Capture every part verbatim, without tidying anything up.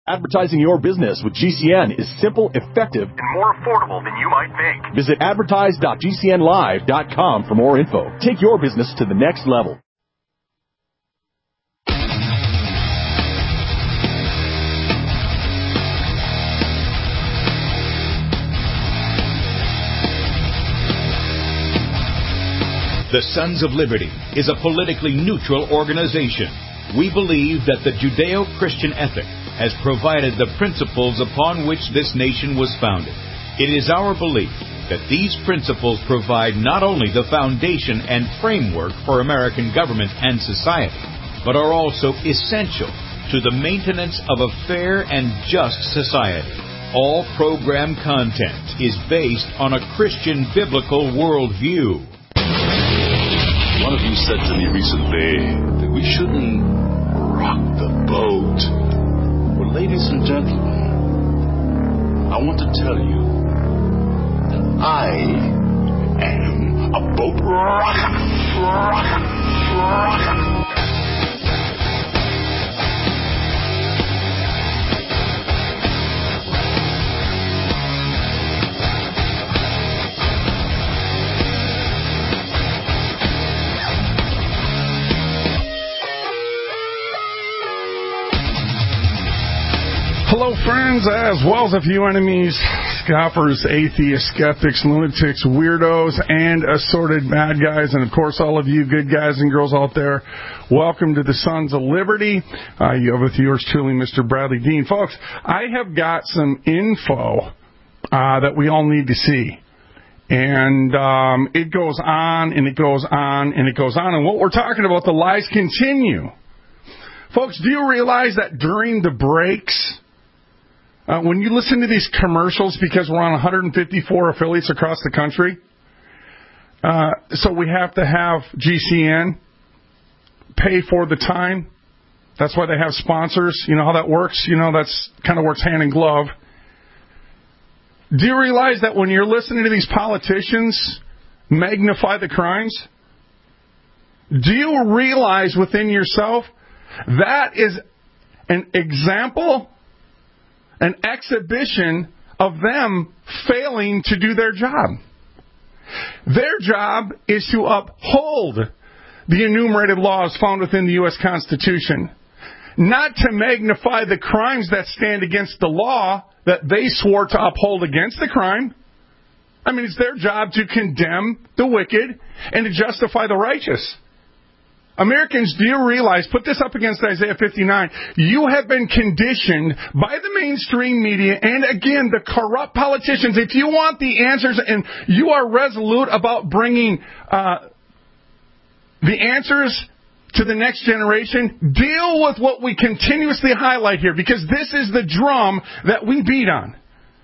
Advertising your business with G C N is simple, effective, and more affordable than you might think. Visit advertise dot g c n live dot com for more info. Take your business to the next level. The Sons of Liberty is a politically neutral organization. We believe that the Judeo-Christian ethic has provided the principles upon which this nation was founded. It is our belief that these principles provide not only the foundation and framework for American government and society, but are also essential to the maintenance of a fair and just society. All program content is based on a Christian biblical worldview. One of you said to me recently that we shouldn't rock the boat. Well, ladies and gentlemen, I want to tell you that I am a boat rocker. Rocker. Rocker. Hello, friends, as well as a few enemies, scoffers, atheists, skeptics, lunatics, weirdos, and assorted bad guys, and, of course, all of you good guys and girls out there. Welcome to the Sons of Liberty. Uh, you have with yours truly, Mister Bradley Dean. Folks, I have got some info uh, that we all need to see. And um, it goes on, and it goes on, and it goes on. And what we're talking about, the lies continue. Folks, do you realize that during the breaks, Uh, when you listen to these commercials, because we're on one hundred fifty-four affiliates across the country, uh, so we have to have G C N pay for the time. That's why they have sponsors. You know how that works? You know, that's kind of works hand in glove. Do you realize that when you're listening to these politicians magnify the crimes, do you realize within yourself that is an example, an exhibition of them failing to do their job? Their job is to uphold the enumerated laws found within the U S Constitution, not to magnify the crimes that stand against the law that they swore to uphold against the crime. I mean, it's their job to condemn the wicked and to justify the righteous. Americans, do you realize, put this up against Isaiah fifty-nine, you have been conditioned by the mainstream media and, again, the corrupt politicians. If you want the answers and you are resolute about bringing uh, the answers to the next generation, deal with what we continuously highlight here, because this is the drum that we beat on.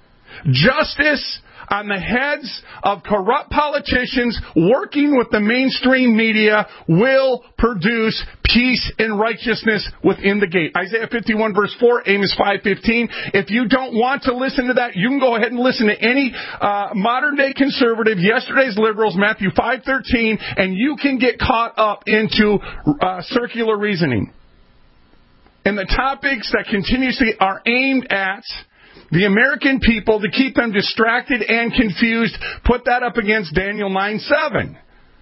Justice on the heads of corrupt politicians working with the mainstream media will produce peace and righteousness within the gate. Isaiah fifty-one verse four, Amos five fifteen. If you don't want to listen to that, you can go ahead and listen to any uh, modern day conservative, yesterday's liberals, Matthew five thirteen, and you can get caught up into uh, circular reasoning. And the topics that continuously are aimed at the American people to keep them distracted and confused, put that up against Daniel nine seven.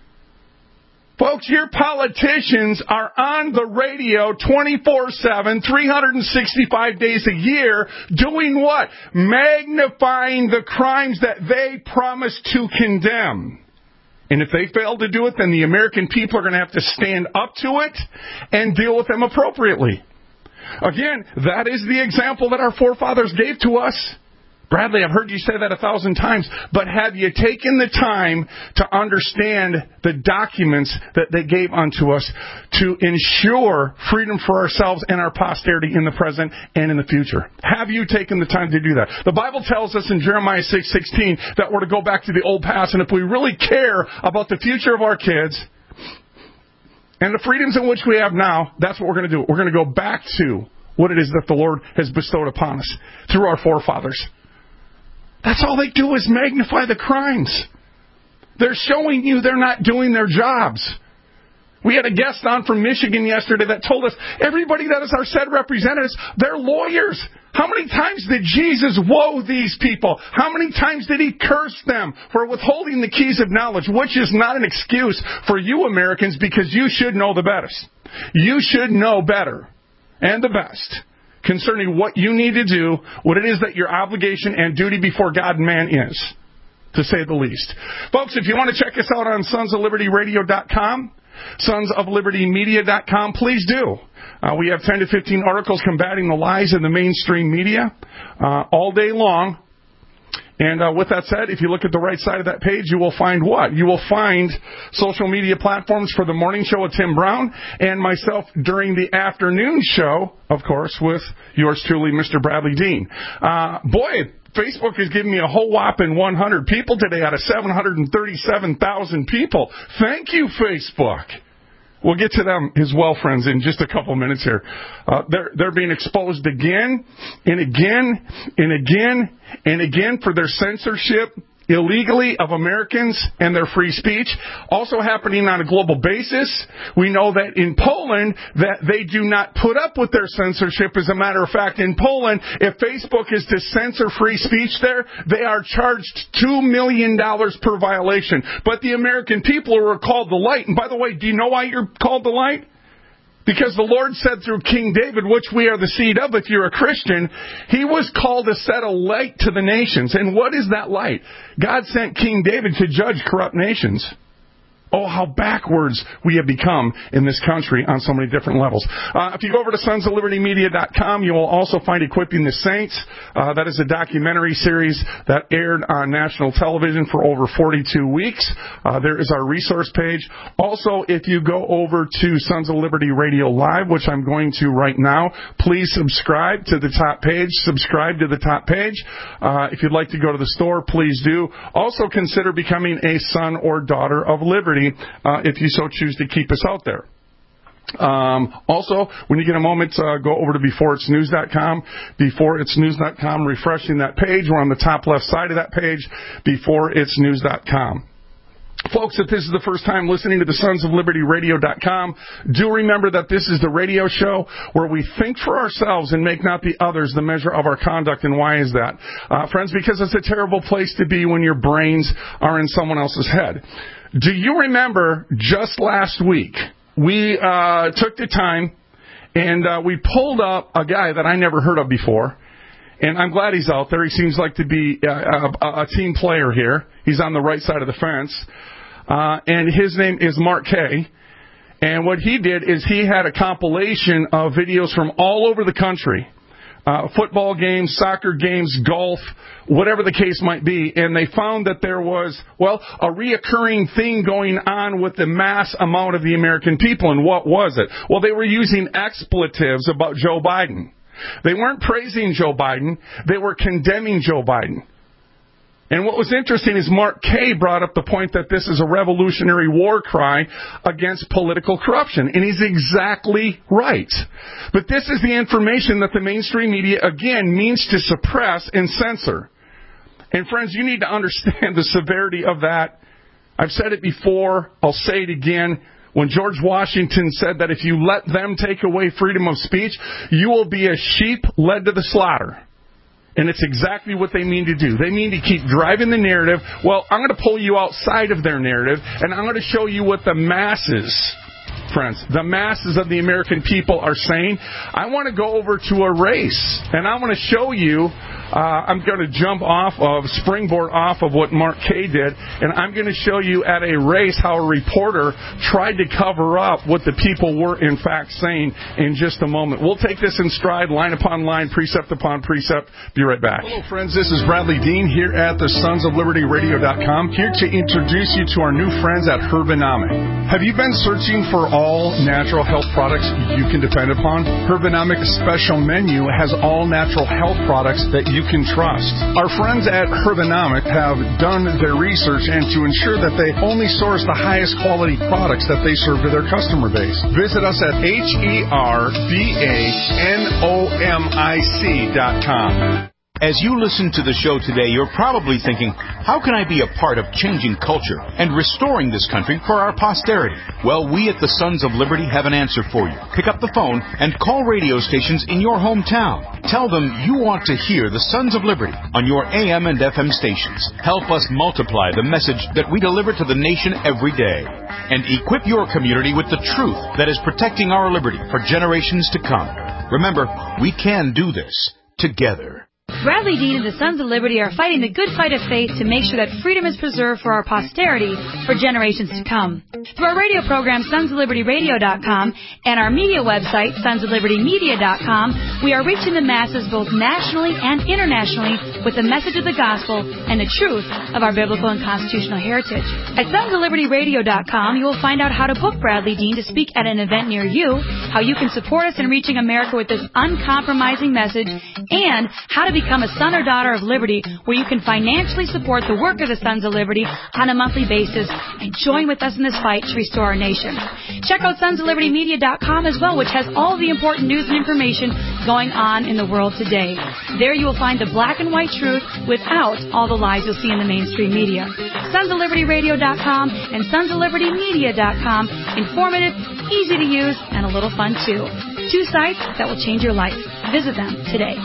Folks, your politicians are on the radio twenty-four seven, three hundred sixty-five days a year, doing what? Magnifying the crimes that they promise to condemn. And if they fail to do it, then the American people are going to have to stand up to it and deal with them appropriately. Again, that is the example that our forefathers gave to us. Bradley, I've heard you say that a thousand times, but have you taken the time to understand the documents that they gave unto us to ensure freedom for ourselves and our posterity in the present and in the future? Have you taken the time to do that? The Bible tells us in Jeremiah six sixteen that we're to go back to the old past, and if we really care about the future of our kids and the freedoms in which we have now, that's what we're going to do. We're going to go back to what it is that the Lord has bestowed upon us through our forefathers. That's all they do is magnify the crimes. They're showing you they're not doing their jobs. We had a guest on from Michigan yesterday that told us everybody that is our said representatives, they're lawyers. How many times did Jesus woe these people? How many times did he curse them for withholding the keys of knowledge, which is not an excuse for you Americans, because you should know the best. You should know better and the best concerning what you need to do, what it is that your obligation and duty before God and man is, to say the least. Folks, if you want to check us out on sons of liberty radio dot com, sons of liberty media dot com, please do. Uh, we have ten to fifteen articles combating the lies in the mainstream media uh, all day long. And uh, with that said, if you look at the right side of that page, you will find what? You will find social media platforms for the morning show with Tim Brown and myself during the afternoon show, of course, with yours truly, Mister Bradley Dean. Uh, boy, Facebook is giving me a whole whopping one hundred people today out of seven hundred thirty-seven thousand people. Thank you, Facebook. We'll get to them as well, friends, in just a couple minutes here. Uh, they're, they're being exposed again and again and again and again for their censorship illegally of Americans and their free speech. Also happening on a global basis. We know that in Poland that they do not put up with their censorship. As a matter of fact, in Poland, if Facebook is to censor free speech there, they are charged two million dollars per violation. But the American people are called the light. And by the way, do you know why you're called the light? Because the Lord said through King David, which we are the seed of, if you're a Christian, he was called to set a light to the nations. And what is that light? God sent King David to judge corrupt nations. Oh, how backwards we have become in this country on so many different levels. Uh, if you go over to sons of liberty media dot com, you will also find Equipping the Saints. Uh, that is a documentary series that aired on national television for over forty-two weeks. Uh, there is our resource page. Also, if you go over to Sons of Liberty Radio Live, which I'm going to right now, please subscribe to the top page. Subscribe to the top page. Uh, if you'd like to go to the store, please do. Also consider becoming a son or daughter of liberty. Uh, if you so choose to keep us out there. Um, also, when you get a moment, uh, go over to before it's news dot com. before it's news dot com, refreshing that page. We're on the top left side of that page, before it's news dot com. Folks, if this is the first time listening to the sons of liberty radio dot com, do remember that this is the radio show where we think for ourselves and make not the others the measure of our conduct. And why is that? Uh, friends, because it's a terrible place to be when your brains are in someone else's head. Do you remember just last week, we uh, took the time and uh, we pulled up a guy that I never heard of before. And I'm glad he's out there. He seems like to be a, a, a team player here. He's on the right side of the fence. Uh, and his name is Mark Kay. And what he did is he had a compilation of videos from all over the country. Uh, football games, soccer games, golf, whatever the case might be. And they found that there was, well, a reoccurring thing going on with the mass amount of the American people. And what was it? Well, they were using expletives about Joe Biden. They weren't praising Joe Biden. They were condemning Joe Biden. And what was interesting is Mark Kay brought up the point that this is a revolutionary war cry against political corruption. And he's exactly right. But this is the information that the mainstream media, again, means to suppress and censor. And friends, you need to understand the severity of that. I've said it before. I'll say it again. When George Washington said that if you let them take away freedom of speech, you will be a sheep led to the slaughter. And it's exactly what they mean to do. They mean to keep driving the narrative. Well, I'm going to pull you outside of their narrative, and I'm going to show you what the masses, friends, the masses of the American people are saying. I want to go over to a race, and I want to show you, uh, I'm going to jump off of, springboard off of what Mark Kay did, and I'm going to show you at a race how a reporter tried to cover up what the people were in fact saying in just a moment. We'll take this in stride, line upon line, precept upon precept. Be right back. Hello, friends. This is Bradley Dean here at the sons of liberty radio dot com, here to introduce you to our new friends at Herbanomic. Have you been searching for all natural health products you can depend upon? Herbanomic's special menu has all natural health products that you can trust. Our friends at Herbanomic have done their research and to ensure that they only source the highest quality products that they serve to their customer base. Visit us at H E R B A N O M I C dot com. As you listen to the show today, you're probably thinking, how can I be a part of changing culture and restoring this country for our posterity? Well, we at the Sons of Liberty have an answer for you. Pick up the phone and call radio stations in your hometown. Tell them you want to hear the Sons of Liberty on your A M and F M stations. Help us multiply the message that we deliver to the nation every day. And equip your community with the truth that is protecting our liberty for generations to come. Remember, we can do this together. Bradley Dean and the Sons of Liberty are fighting the good fight of faith to make sure that freedom is preserved for our posterity for generations to come. Through our radio program, sons of liberty radio dot com, and our media website, sons of liberty media dot com, we are reaching the masses both nationally and internationally with the message of the gospel and the truth of our biblical and constitutional heritage. At sons of liberty radio dot com, you will find out how to book Bradley Dean to speak at an event near you, how you can support us in reaching America with this uncompromising message, and how to become a son or daughter of liberty, where you can financially support the work of the Sons of Liberty on a monthly basis and join with us in this fight to restore our nation. Check out sons of liberty media dot com as well, which has all the important news and information going on in the world today. There you will find the black and white truth without all the lies you'll see in the mainstream media. sons of liberty radio dot com and sons of liberty media dot com. Informative, easy to use, and a little fun too. Two sites that will change your life. Visit them today.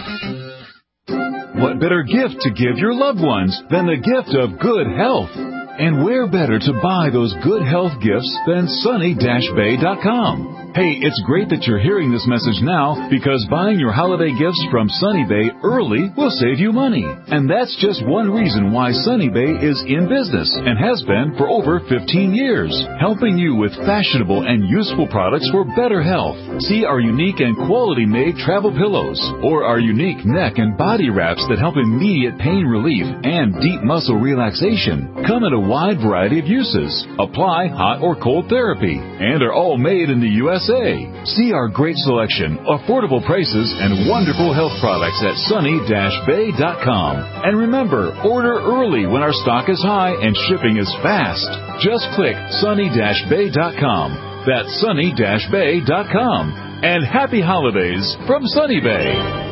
What better gift to give your loved ones than the gift of good health? And where better to buy those good health gifts than sunny dash bay dot com? Hey, it's great that you're hearing this message now, because buying your holiday gifts from Sunny Bay early will save you money. And that's just one reason why Sunny Bay is in business and has been for over fifteen years, helping you with fashionable and useful products for better health. See our unique and quality-made travel pillows, or our unique neck and body wraps that help immediate pain relief and deep muscle relaxation. Come in a wide variety of uses, apply hot or cold therapy, and are all made in the U S A. See our great selection, affordable prices, and wonderful health products at sunny dash bay dot com. And remember, order early when our stock is high and shipping is fast. Just click sunny dash bay dot com. That's sunny dash bay dot com. And happy holidays from Sunny Bay.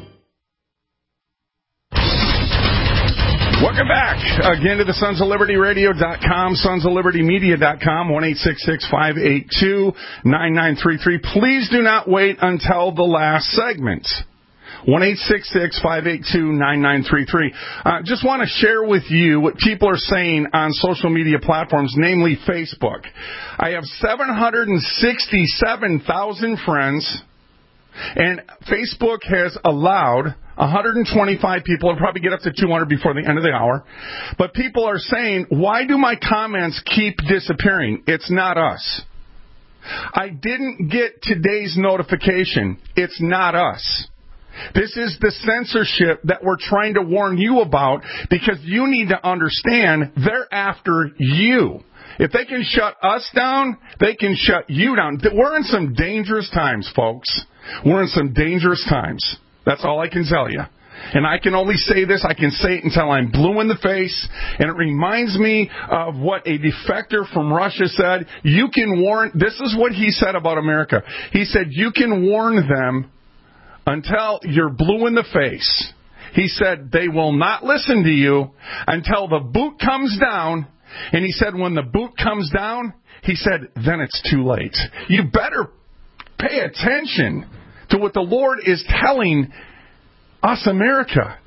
Welcome back again to the sons of liberty radio dot com, sons of liberty media dot com, one eight six six, five eight two, nine nine three three. Please do not wait until the last segment. one eight six six, five eight two, nine nine three three. Uh, just want to share with you what people are saying on social media platforms, namely Facebook. I have seven hundred sixty-seven thousand friends, and Facebook has allowed one hundred twenty-five people, and probably get up to two hundred before the end of the hour. But people are saying, why do my comments keep disappearing? It's not us. I didn't get today's notification. It's not us. This is the censorship that we're trying to warn you about, because you need to understand they're after you. If they can shut us down, they can shut you down. We're in some dangerous times, folks. We're in some dangerous times. That's all I can tell you. And I can only say this, I can say it until I'm blue in the face. And it reminds me of what a defector from Russia said. You can warn, this is what he said about America. He said, you can warn them until you're blue in the face. He said, they will not listen to you until the boot comes down. And he said, when the boot comes down, he said, then it's too late. You better pay attention to what the Lord is telling us, America.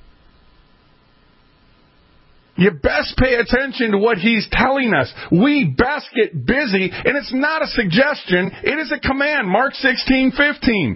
You best pay attention to what He's telling us. We best get busy, and it's not a suggestion, it is a command. Mark sixteen fifteen.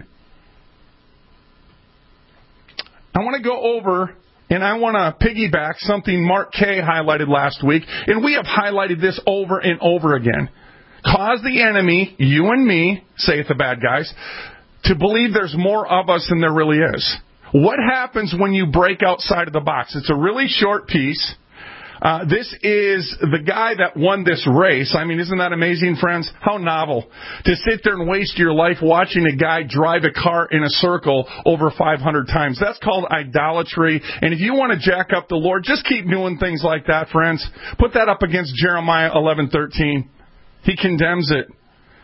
I want to go over, and I want to piggyback something Mark Kay highlighted last week, and we have highlighted this over and over again. Cause the enemy, you and me, saith the bad guys, to believe there's more of us than there really is. What happens when you break outside of the box? It's a really short piece. Uh, this is the guy that won this race. I mean, isn't that amazing, friends? How novel. To sit there and waste your life watching a guy drive a car in a circle over five hundred times. That's called idolatry. And if you want to jack up the Lord, just keep doing things like that, friends. Put that up against Jeremiah eleven thirteen. He condemns it.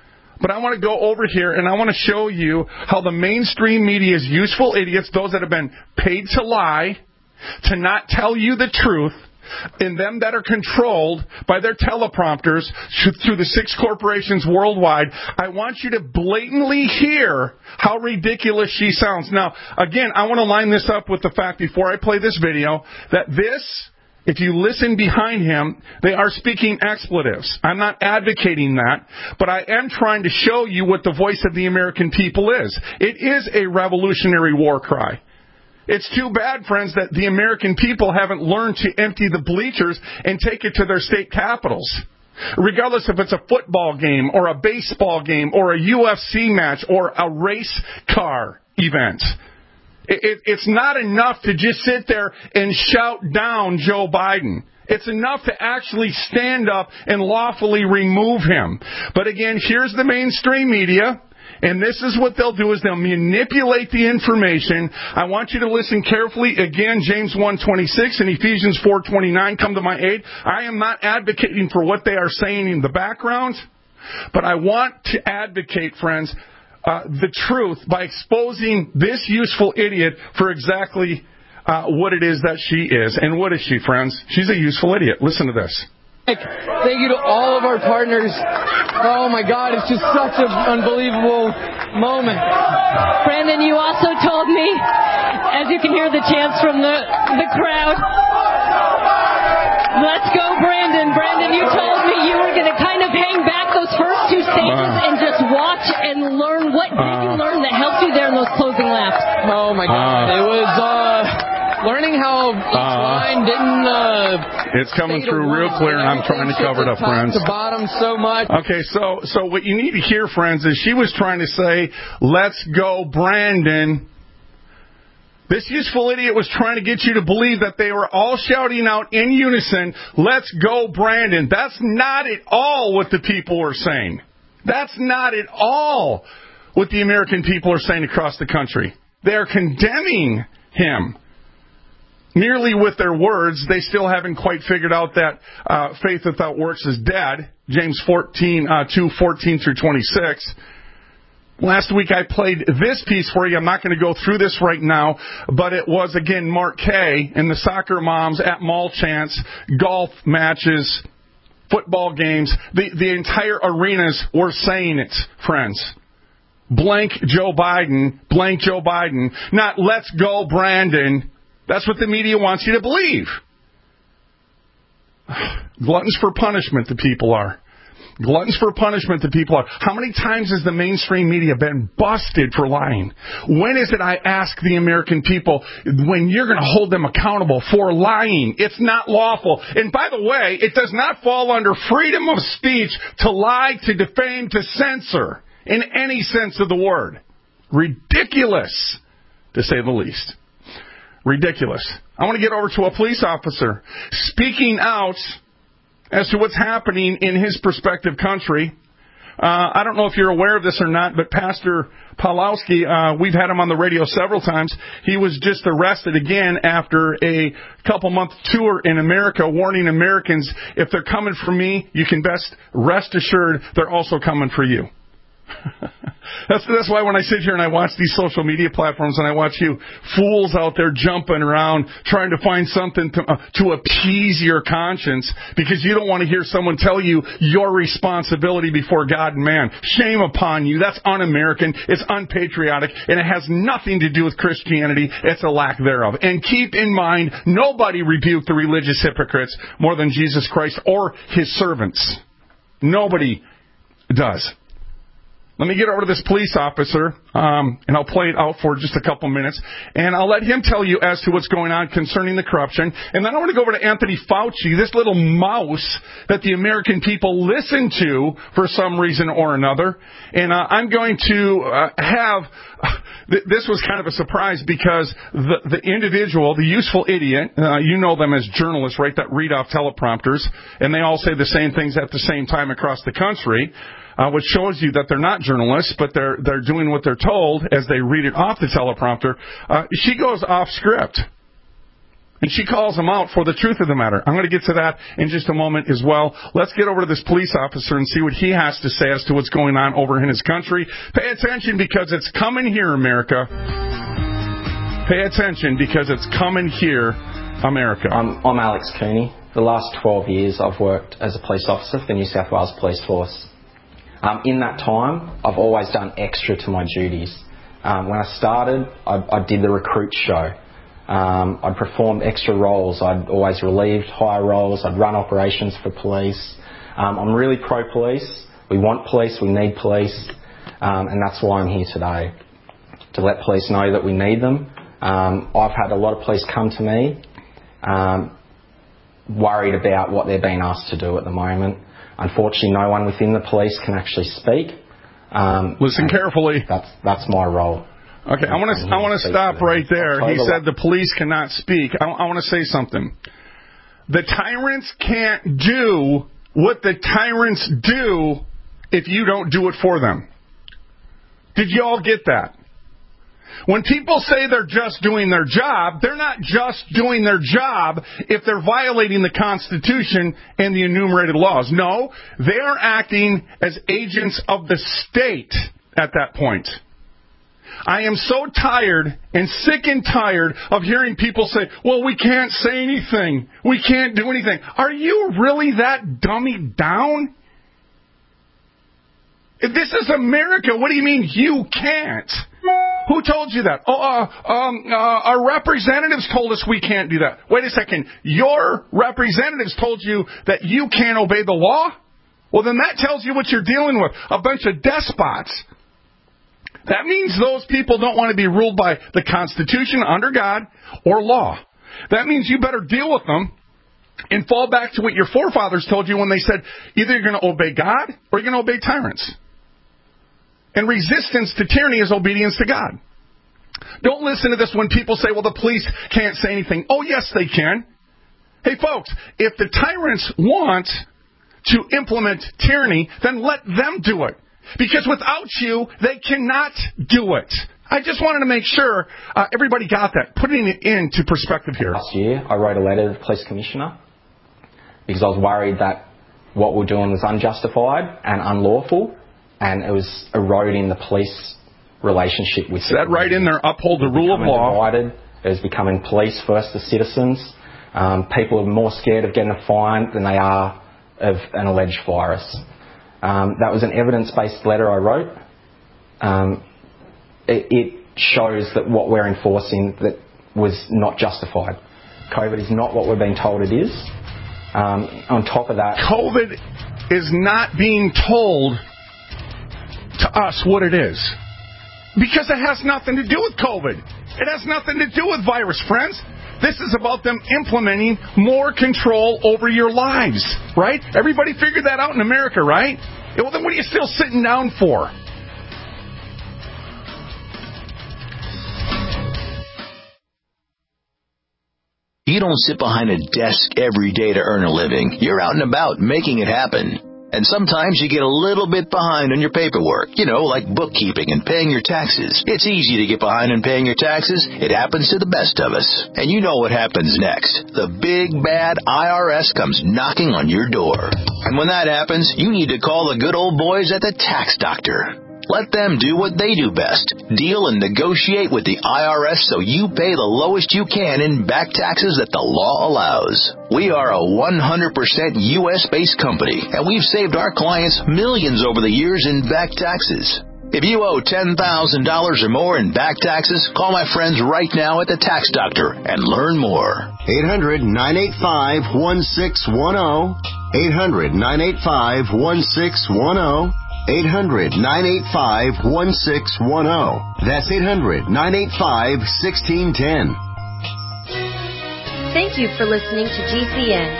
But I want to go over here and I want to show you how the mainstream media's useful idiots, those that have been paid to lie, to not tell you the truth, and them that are controlled by their teleprompters through the six corporations worldwide, I want you to blatantly hear how ridiculous she sounds. Now, again, I want to line this up with the fact, before I play this video, that this, if you listen behind him, they are speaking expletives. I'm not advocating that, but I am trying to show you what the voice of the American people is. It is a revolutionary war cry. It's too bad, friends, that the American people haven't learned to empty the bleachers and take it to their state capitals. Regardless if it's a football game or a baseball game or a U F C match or a race car event. It, it, it's not enough to just sit there and shout down Joe Biden. It's enough to actually stand up and lawfully remove him. But again, here's the mainstream media. And this is what they'll do, is they'll manipulate the information. I want you to listen carefully. Again, James one twenty-six and Ephesians four twenty-nine come to my aid. I am not advocating for what they are saying in the background, but I want to advocate, friends, uh, the truth by exposing this useful idiot for exactly uh, what it is that she is. And what is she, friends? She's a useful idiot. Listen to this. Thank you to all of our partners. Oh my God, it's just such an unbelievable moment. Brandon, you also told me, as you can hear the chants from the, the crowd, let's go Brandon. Brandon, you told me you were going to kind of hang back those first two stages uh, and just watch and learn. What did uh, you learn that helped you there in those closing laps? Oh my God, uh, it was... uh learning how each uh, line didn't... Uh, it's coming through real clear, and I'm trying to cover it up, friends. To bottom so much. Okay, so so what you need to hear, friends, is she was trying to say, let's go, Brandon. This useful idiot was trying to get you to believe that they were all shouting out in unison, let's go, Brandon. That's not at all what the people are saying. That's not at all what the American people are saying across the country. They're condemning him. Merely with their words, they still haven't quite figured out that uh, faith without works is dead. James fourteen, uh, two, fourteen through twenty-six. Last week I played this piece for you. I'm not going to go through this right now, but it was, again, Mark Kay and the soccer moms at mall chants, golf matches, football games. The, the entire arenas were saying it, friends. Blank Joe Biden, blank Joe Biden. Not let's go, Brandon. That's what the media wants you to believe. Gluttons for punishment, the people are. Gluttons for punishment, the people are. How many times has the mainstream media been busted for lying? When is it, I ask the American people, when you're going to hold them accountable for lying? It's not lawful. And by the way, it does not fall under freedom of speech to lie, to defame, to censor, in any sense of the word. Ridiculous, to say the least. Ridiculous. I want to get over to a police officer speaking out as to what's happening in his prospective country. Uh, I don't know if you're aware of this or not, but Pastor Pawlowski, uh, we've had him on the radio several times. He was just arrested again after a couple-month tour in America, warning Americans, if they're coming for me, you can best rest assured they're also coming for you. That's that's why when I sit here and I watch these social media platforms and I watch you fools out there jumping around trying to find something to, uh, to appease your conscience because you don't want to hear someone tell you your responsibility before God and man. Shame upon you. That's un-American. It's unpatriotic. And it has nothing to do with Christianity. It's a lack thereof. And keep in mind, nobody rebuked the religious hypocrites more than Jesus Christ or his servants. Nobody does. Let me get over to this police officer, um, and I'll play it out for just a couple minutes, and I'll let him tell you as to what's going on concerning the corruption. And then I want to go over to Anthony Fauci, this little mouse that the American people listen to for some reason or another. And uh, I'm going to uh, have... Th- this was kind of a surprise because the, the individual, the useful idiot, uh, you know them as journalists, right, that read off teleprompters, and they all say the same things at the same time across the country. Uh, which shows you that they're not journalists, but they're they're doing what they're told as they read it off the teleprompter. Uh, she goes off script. And she calls him out for the truth of the matter. I'm going to get to that in just a moment as well. Let's get over to this police officer and see what he has to say as to what's going on over in his country. Pay attention because it's coming here, America. Pay attention because it's coming here, America. I'm, I'm Alex Cooney. The last twelve years I've worked as a police officer for the New South Wales Police Force. Um, in that time, I've always done extra to my duties. Um, when I started, I, I did the recruit show. Um, I'd performed extra roles. I'd always relieved higher roles. I'd run operations for police. Um, I'm really pro-police. We want police. We need police. Um, and that's why I'm here today, to let police know that we need them. Um, I've had a lot of police come to me um, worried about what they're being asked to do at the moment. Unfortunately, no one within the police can actually speak. Um, Listen carefully. That's that's my role. Okay, I want to I want to stop right there. He said the police cannot speak. I, I want to say something. The tyrants can't do what the tyrants do if you don't do it for them. Did you all get that? When people say they're just doing their job, they're not just doing their job if they're violating the Constitution and the enumerated laws. No, they are acting as agents of the state at that point. I am so tired and sick and tired of hearing people say, well, we can't say anything. We can't do anything. Are you really that dummied down? If this is America, what do you mean you can't? Who told you that? Oh, uh, um, uh, our representatives told us we can't do that. Wait a second. Your representatives told you that you can't obey the law? Well, then that tells you what you're dealing with. A bunch of despots. That means those people don't want to be ruled by the Constitution under God or law. That means you better deal with them and fall back to what your forefathers told you when they said either you're going to obey God or you're going to obey tyrants. And resistance to tyranny is obedience to God. Don't listen to this when people say, well, the police can't say anything. Oh, yes, they can. Hey, folks, if the tyrants want to implement tyranny, then let them do it. Because without you, they cannot do it. I just wanted to make sure uh, everybody got that, putting it into perspective here. Last year, I wrote a letter to the police commissioner because I was worried that what we're doing was unjustified and unlawful, and it was eroding the police relationship with. Is that right in there? Uphold the rule of law. Divided. It was becoming police first as citizens. Um, people are more scared of getting a fine than they are of an alleged virus. Um, that was an evidence-based letter I wrote. Um, it, it shows that what we're enforcing that was not justified. COVID is not what we're being told it is. Um, on top of that, COVID is not being told to us what it is. Because it has nothing to do with COVID. It has nothing to do with virus, friends. This is about them implementing more control over your lives, right? Everybody figured that out in America, right? Well, then what are you still sitting down for? You don't sit behind a desk every day to earn a living. You're out and about making it happen. And sometimes you get a little bit behind on your paperwork, you know, like bookkeeping and paying your taxes. It's easy to get behind on paying your taxes. It happens to the best of us. And you know what happens next. The big, bad I R S comes knocking on your door. And when that happens, you need to call the good old boys at the Tax Doctor. Let them do what they do best. Deal and negotiate with the I R S so you pay the lowest you can in back taxes that the law allows. We are a one hundred percent U S-based company, and we've saved our clients millions over the years in back taxes. If you owe ten thousand dollars or more in back taxes, call my friends right now at the Tax Doctor and learn more. eight hundred, nine eight five, one six one zero. eight hundred, nine eight five, one six one zero. eight hundred, nine eight five, one six one zero. That's eight hundred, nine eight five, one six one zero. Thank you for listening to G C N.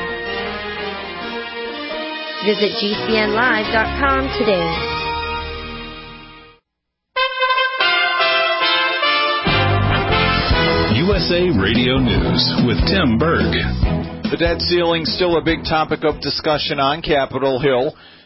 Visit G C N live dot com today. U S A Radio News with Tim Berg. The debt ceiling still a big topic of discussion on Capitol Hill.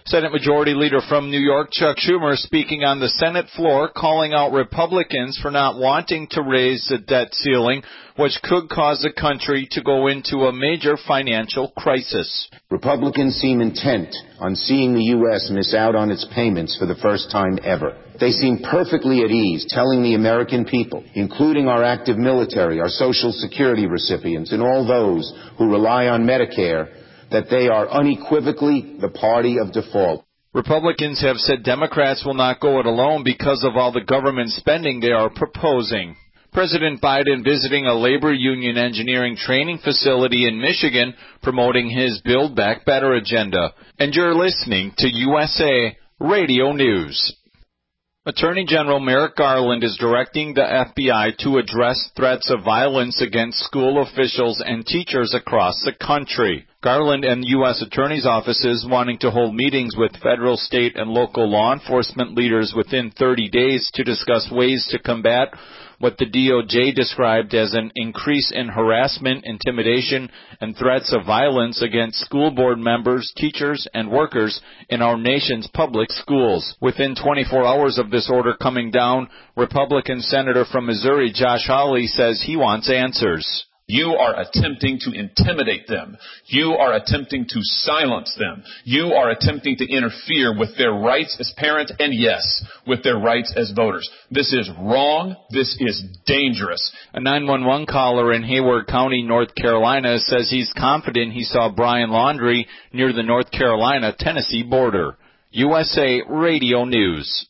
Senate Majority Leader from New York, Chuck Schumer, speaking on the Senate floor, calling out Republicans for not wanting to raise the debt ceiling, which could cause the country to go into a major financial crisis. Republicans seem intent on seeing the U S miss out on its payments for the first time ever. They seem perfectly at ease telling the American people, including our active military, our Social Security recipients, and all those who rely on Medicare, that they are unequivocally the party of default. Republicans have said Democrats will not go it alone because of all the government spending they are proposing. President Biden visiting a labor union engineering training facility in Michigan, promoting his Build Back Better agenda. And you're listening to U S A Radio News. Attorney General Merrick Garland is directing the F B I to address threats of violence against school officials and teachers across the country. Garland and U S Attorney's offices wanting to hold meetings with federal, state, and local law enforcement leaders within thirty days to discuss ways to combat what the D O J described as an increase in harassment, intimidation, and threats of violence against school board members, teachers, and workers in our nation's public schools. Within twenty-four hours of this order coming down, Republican Senator from Missouri Josh Hawley says he wants answers. You are attempting to intimidate them. You are attempting to silence them. You are attempting to interfere with their rights as parents and, yes, with their rights as voters. This is wrong. This is dangerous. A nine one one caller in Hayward County, North Carolina, says he's confident he saw Brian Laundrie near the North Carolina-Tennessee border. U S A Radio News.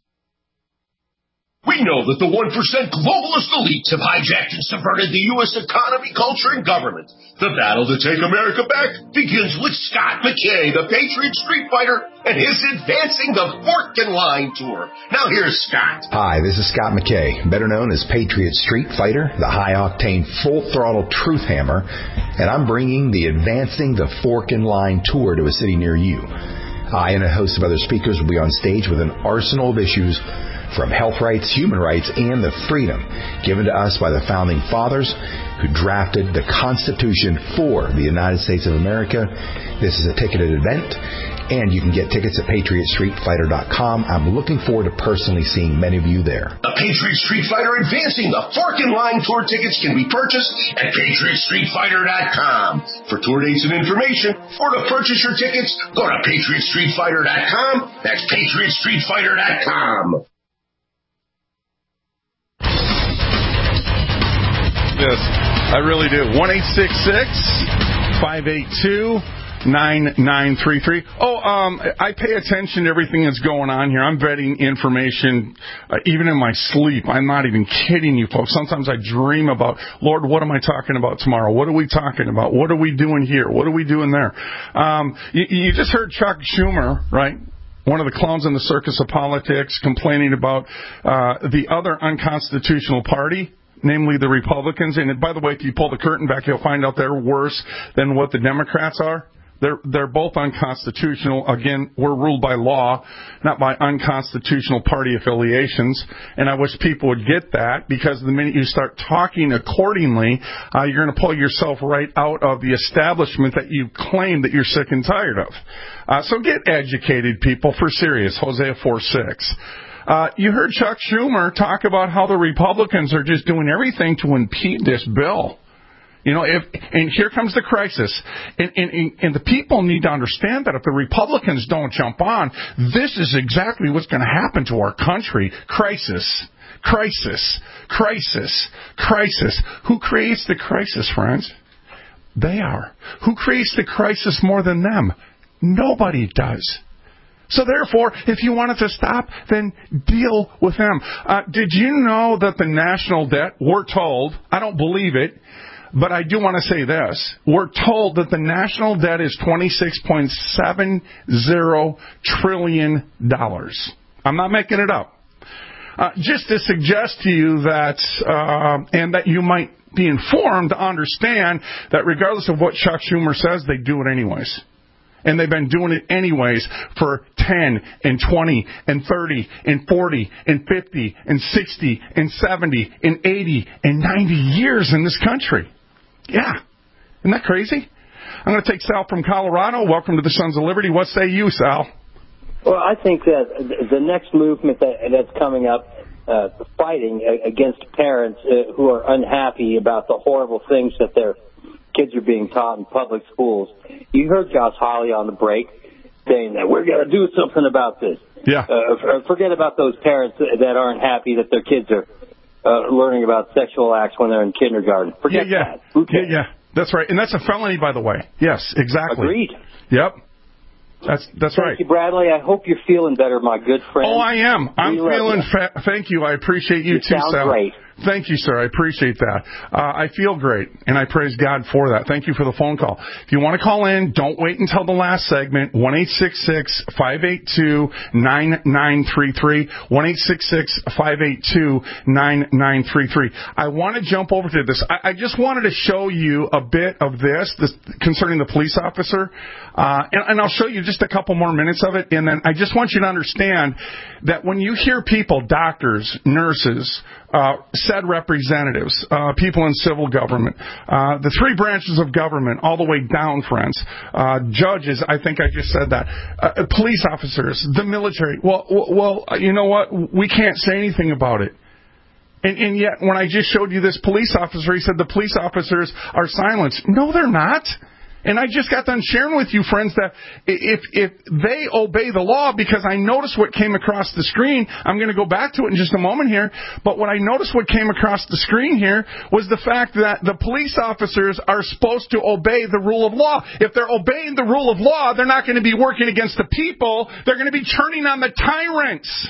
We know that the one percent globalist elites have hijacked and subverted the U S economy, culture, and government. The battle to take America back begins with Scott McKay, the Patriot Street Fighter, and his Advancing the Fork and Line Tour. Now here's Scott. Hi, this is Scott McKay, better known as Patriot Street Fighter, the high-octane, full-throttle truth hammer, and I'm bringing the Advancing the Fork and Line Tour to a city near you. I and a host of other speakers will be on stage with an arsenal of issues from health rights, human rights, and the freedom given to us by the Founding Fathers who drafted the Constitution for the United States of America. This is a ticketed event, and you can get tickets at patriot street fighter dot com. I'm looking forward to personally seeing many of you there. The Patriot Street Fighter Advancing the Fork and Line Tour tickets can be purchased at patriot street fighter dot com. For tour dates and information, or to purchase your tickets, go to patriot street fighter dot com. That's patriot street fighter dot com. Yes, I really do. one eight six six, five eight two, nine nine three three. Oh, um, I pay attention to everything that's going on here. I'm vetting information uh, even in my sleep. I'm not even kidding you, folks. Sometimes I dream about, Lord, what am I talking about tomorrow? What are we talking about? What are we doing here? What are we doing there? Um, you, you just heard Chuck Schumer, right? One of the clowns in the circus of politics complaining about uh, the other unconstitutional party, namely the Republicans. And by the way, if you pull the curtain back, you'll find out they're worse than what the Democrats are. They're they're both unconstitutional. Again, we're ruled by law, not by unconstitutional party affiliations. And I wish people would get that, because the minute you start talking accordingly, uh, you're going to pull yourself right out of the establishment that you claim that you're sick and tired of. Uh, so get educated, people, for serious. Hosea four six. Uh, you heard Chuck Schumer talk about how the Republicans are just doing everything to impede this bill. You know, if and here comes the crisis. And, and, and the people need to understand that if the Republicans don't jump on, this is exactly what's going to happen to our country. Crisis. Crisis. Crisis. Crisis. Who creates the crisis, friends? They are. Who creates the crisis more than them? Nobody does. So therefore, if you want it to stop, then deal with them. Uh, did you know that the national debt, we're told, I don't believe it, but I do want to say this, we're told that the national debt is twenty-six point seven zero trillion dollars. I'm not making it up. Uh, just to suggest to you that, uh, and that you might be informed to understand that regardless of what Chuck Schumer says, they do it anyways. And they've been doing it anyways for ten and twenty and thirty and forty and fifty and sixty and seventy and eighty and ninety years in this country. Yeah. Isn't that crazy? I'm going to take Sal from Colorado. Welcome to the Sons of Liberty. What say you, Sal? Well, I think that the next movement that, that's coming up, uh, fighting against parents uh, who are unhappy about the horrible things that their kids are being taught in public schools. You heard Josh Hawley on the break saying that we're going to do something about this. Yeah. Uh, forget about those parents that aren't happy that their kids are uh, learning about sexual acts when they're in kindergarten. Forget yeah, yeah. that. Who cares? Yeah, yeah. That's right. And that's a felony, by the way. Yes, exactly. Agreed. Yep. That's that's thank right. Thank you, Bradley. I hope you're feeling better, my good friend. Oh, I am. I'm we feeling. Fa- thank you. I appreciate you, you too, sound Sal. Great. Thank you, sir. I appreciate that. Uh, I feel great, and I praise God for that. Thank you for the phone call. If you want to call in, don't wait until the last segment. one eight six six, five eight two, nine nine three three. one eight six six, five eight two, nine nine three three. I want to jump over to this. I, I just wanted to show you a bit of this, this concerning the police officer, uh, and, and I'll show you just a couple more minutes of it, and then I just want you to understand that when you hear people, doctors, nurses, uh, said representatives, uh, people in civil government, uh, the three branches of government, all the way down, friends, uh, judges, I think I just said that, uh, police officers, the military. Well, well, you know what? We can't say anything about it. And, and yet, when I just showed you this police officer, he said the police officers are silenced. No, they're not. And I just got done sharing with you, friends, that if if they obey the law, because I noticed what came across the screen, I'm going to go back to it in just a moment here, but what I noticed what came across the screen here was the fact that the police officers are supposed to obey the rule of law. If they're obeying the rule of law, they're not going to be working against the people. They're going to be turning on the tyrants.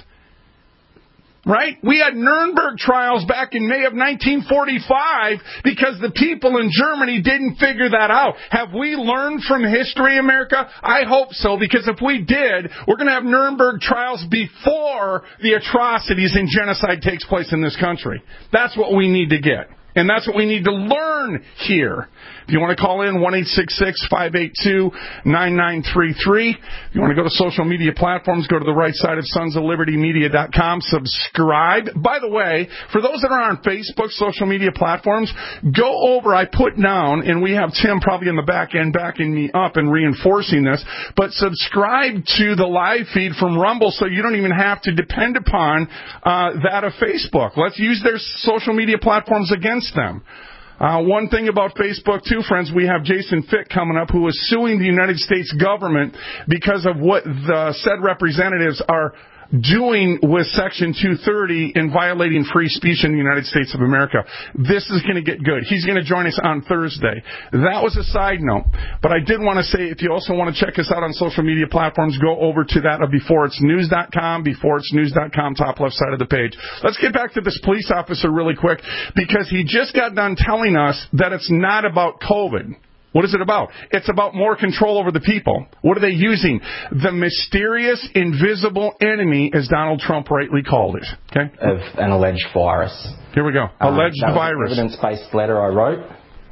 Right? We had Nuremberg trials back in May of nineteen forty-five because the people in Germany didn't figure that out. Have we learned from history, America? I hope so, because if we did, we're going to have Nuremberg trials before the atrocities and genocide takes place in this country. That's what we need to get. And that's what we need to learn here. If you want to call in, one eight six six, five eight two, nine nine three three. If you want to go to social media platforms, go to the right side of sons of liberty media dot com. Subscribe. By the way, for those that are on Facebook, social media platforms, go over. I put down, and we have Tim probably in the back end backing me up and reinforcing this, but subscribe to the live feed from Rumble so you don't even have to depend upon uh, that of Facebook. Let's use their social media platforms against them. Uh, one thing about Facebook, too, friends, we have Jason Fick coming up, who is suing the United States government because of what the said representatives are doing with Section two thirty in violating free speech in the United States of America. This is going to get good. He's going to join us on Thursday. That was a side note. But I did want to say, if you also want to check us out on social media platforms, go over to that of before it's news dot com, before it's news dot com, top left side of the page. Let's get back to this police officer really quick, because he just got done telling us that it's not about COVID. What is it about? It's about more control over the people. What are they using? The mysterious, invisible enemy, as Donald Trump rightly called it. Okay? Of an alleged virus. Here we go. Um, alleged that virus. Was an evidence-based letter I wrote.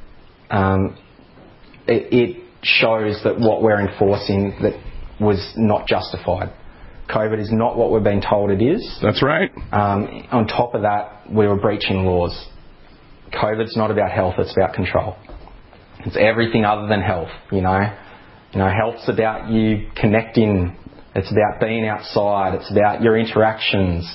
Um, it, it shows that what we're enforcing that was not justified. COVID is not what we're being told it is. That's right. Um, on top of that, we were breaching laws. COVID's not about health; it's about control. It's everything other than health, you know. You know, health's about you connecting. It's about being outside. It's about your interactions.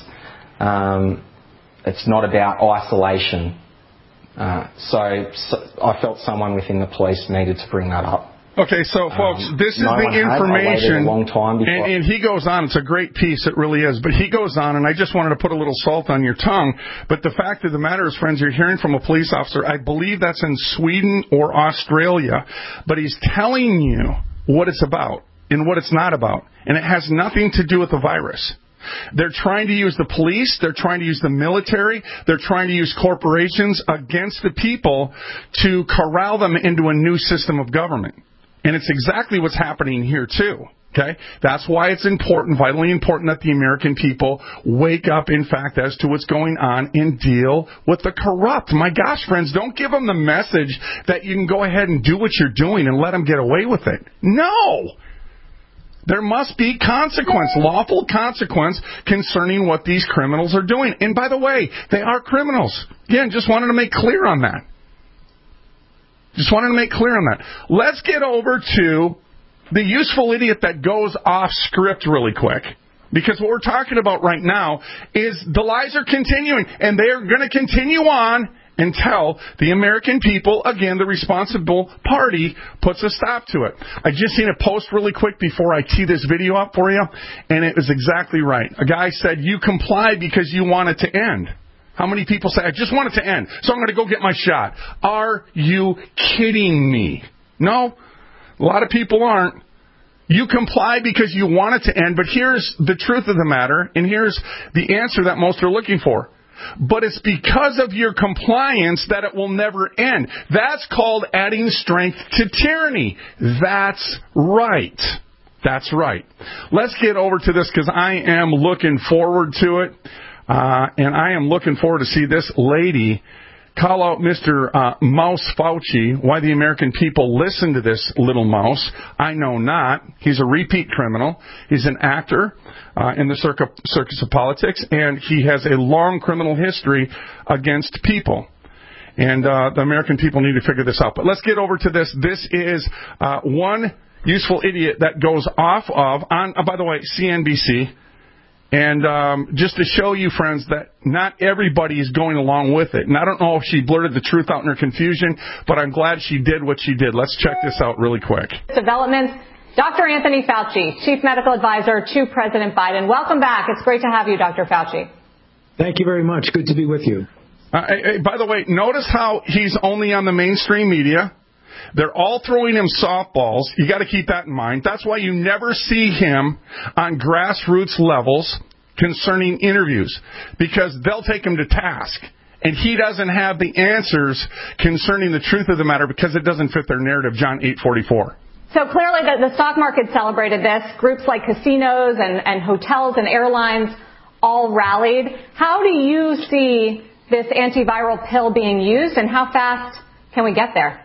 Um, it's not about isolation. Uh, so, so I felt someone within the police needed to bring that up. Okay, so folks, um, this is no the information, a long time before. And, and he goes on, it's a great piece, it really is, but he goes on, and I just wanted to put a little salt on your tongue, but the fact of the matter is, friends, you're hearing from a police officer, I believe that's in Sweden or Australia, but he's telling you what it's about and what it's not about, and it has nothing to do with the virus. They're trying to use the police, they're trying to use the military, they're trying to use corporations against the people to corral them into a new system of government. And it's exactly what's happening here, too. Okay? That's why it's important, vitally important, that the American people wake up, in fact, as to what's going on and deal with the corrupt. My gosh, friends, don't give them the message that you can go ahead and do what you're doing and let them get away with it. No! There must be consequence, lawful consequence, concerning what these criminals are doing. And by the way, they are criminals. Again, just wanted to make clear on that. Just wanted to make clear on that. Let's get over to the useful idiot that goes off script really quick. Because what we're talking about right now is the lies are continuing, and they are going to continue on until the American people, again, the responsible party, puts a stop to it. I just seen a post really quick before I tee this video up for you, and it was exactly right. A guy said, you comply because you want it to end. How many people say, I just want it to end, so I'm going to go get my shot? Are you kidding me? No, a lot of people aren't. You comply because you want it to end, but here's the truth of the matter, and here's the answer that most are looking for. But it's because of your compliance that it will never end. That's called adding strength to tyranny. That's right. That's right. Let's get over to this because I am looking forward to it. Uh, and I am looking forward to see this lady call out Mister Uh, Mouse Fauci. Why the American people listen to this little mouse, I know not. He's a repeat criminal. He's an actor uh, in the circus, circus of politics, and he has a long criminal history against people. And uh, the American people need to figure this out. But let's get over to this. This is uh, one useful idiot that goes off of, on, uh, by the way, C N B C. And um, just to show you, friends, that not everybody is going along with it. And I don't know if she blurted the truth out in her confusion, but I'm glad she did what she did. Let's check this out really quick. Developments. Doctor Anthony Fauci, Chief Medical Advisor to President Biden. Welcome back. It's great to have you, Doctor Fauci. Thank you very much. Good to be with you. Uh, hey, by the way, notice how he's only on the mainstream media. They're all throwing him softballs. You got to keep that in mind. That's why you never see him on grassroots levels concerning interviews, because they'll take him to task. And he doesn't have the answers concerning the truth of the matter because it doesn't fit their narrative, John eight forty-four. So clearly the, the stock market celebrated this. Groups like casinos and, and hotels and airlines all rallied. How do you see this antiviral pill being used, and how fast can we get there?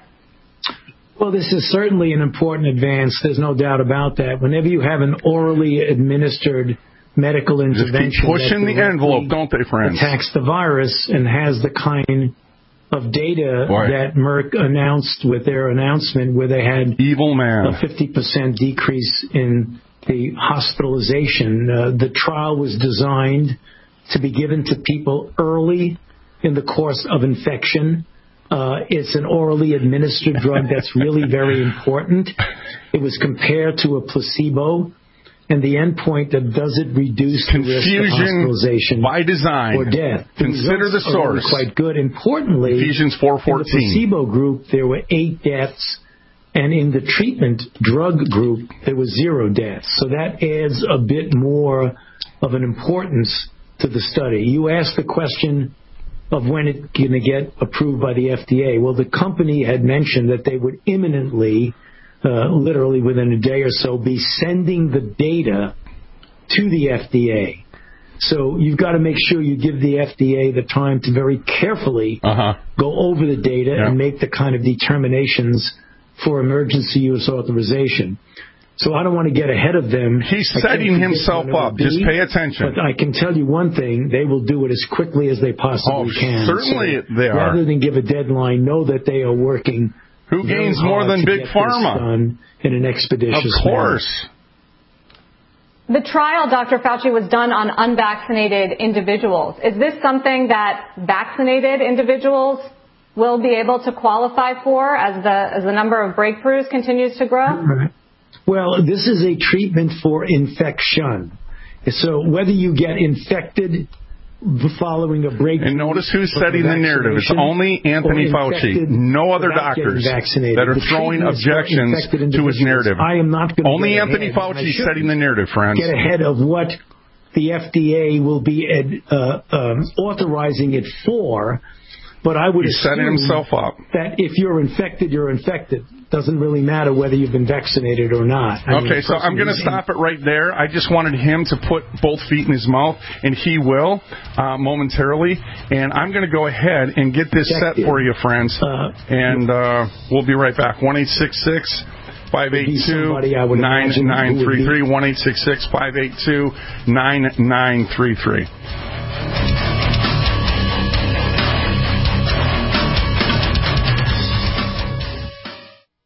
Well, this is certainly an important advance. There's no doubt about that. Whenever you have an orally administered medical intervention, just keep pushing the envelope, don't they, friends? Attacks the virus and has the kind of data Boy. that Merck announced with their announcement, where they had evil man a fifty percent decrease in the hospitalization. Uh, the trial was designed to be given to people early in the course of infection. Uh, it's an orally administered drug that's really very important. It was compared to a placebo, and the endpoint that does it reduce the risk of hospitalization by design or death. The Consider the source. Are really quite good. Importantly, Ephesians four fourteen. In the placebo group, there were eight deaths, and in the treatment drug group, there was zero deaths. So that adds a bit more of an importance to the study. You asked the question of when it's going to get approved by the F D A. Well, the company had mentioned that they would imminently, uh, literally within a day or so, be sending the data to the F D A. So you've got to make sure you give the F D A the time to very carefully uh-huh. go over the data yeah. and make the kind of determinations for emergency use authorization. So I don't want to get ahead of them. He's setting himself up. Be, Just pay attention. But I can tell you one thing. They will do it as quickly as they possibly oh, can. Certainly so they are. Rather than give a deadline, know that they are working. Who gains more than Big Pharma? Done in an expeditious Of course. manner. The trial, Doctor Fauci, was done on unvaccinated individuals. Is this something that vaccinated individuals will be able to qualify for as the as the number of breakthroughs continues to grow? Right. Well, this is a treatment for infection. So whether you get infected following a breakthrough... And notice who's setting the narrative. It's only Anthony Fauci. No other doctors that are throwing objections to his narrative. I am not going to Only Anthony Fauci setting the narrative, friends. Get ahead of what the F D A will be uh, um, authorizing it for. But I would He's assume setting himself up. that if you're infected, you're infected. Doesn't really matter whether you've been vaccinated or not. I okay, mean, so I'm going to stop it right there. I just wanted him to put both feet in his mouth, and he will uh, momentarily. And I'm going to go ahead and get this set for you, friends. Uh, and uh, we'll be right back. one eight six six, five eight two, nine nine three three. one eight six six, five eight two, nine nine three three.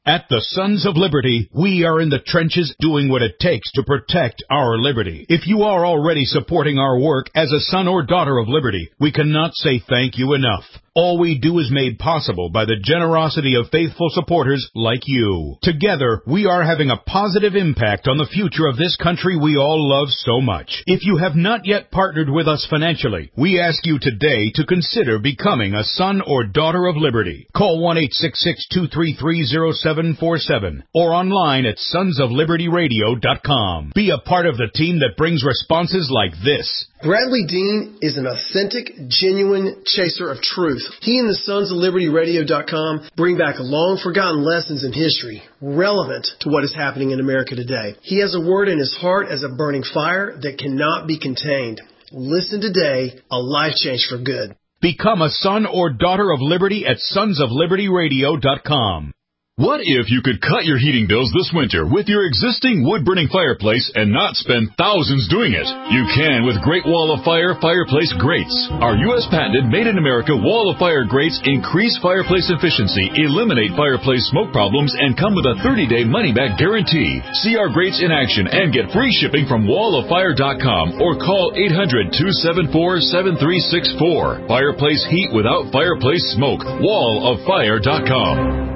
At the Sons of Liberty, we are in the trenches doing what it takes to protect our liberty. If you are already supporting our work as a son or daughter of liberty, we cannot say thank you enough. All we do is made possible by the generosity of faithful supporters like you. Together, we are having a positive impact on the future of this country we all love so much. If you have not yet partnered with us financially, we ask you today to consider becoming a son or daughter of liberty. Call one eight six six, two three three, zero seven four seven or online at sons of liberty radio dot com. Be a part of the team that brings responses like this. Bradley Dean is an authentic, genuine chaser of truth. He and the sons of liberty radio dot com bring back long-forgotten lessons in history relevant to what is happening in America today. He has a word in his heart as a burning fire that cannot be contained. Listen today, a life change for good. Become a son or daughter of liberty at sons of liberty radio dot com. What if you could cut your heating bills this winter with your existing wood-burning fireplace and not spend thousands doing it? You can with Great Wall of Fire fireplace grates. Our U S patented made-in-America Wall of Fire grates increase fireplace efficiency, eliminate fireplace smoke problems, and come with a thirty-day money-back guarantee. See our grates in action and get free shipping from wall of fire dot com or call eight hundred, two seven four, seven three six four. Fireplace heat without fireplace smoke. wall of fire dot com.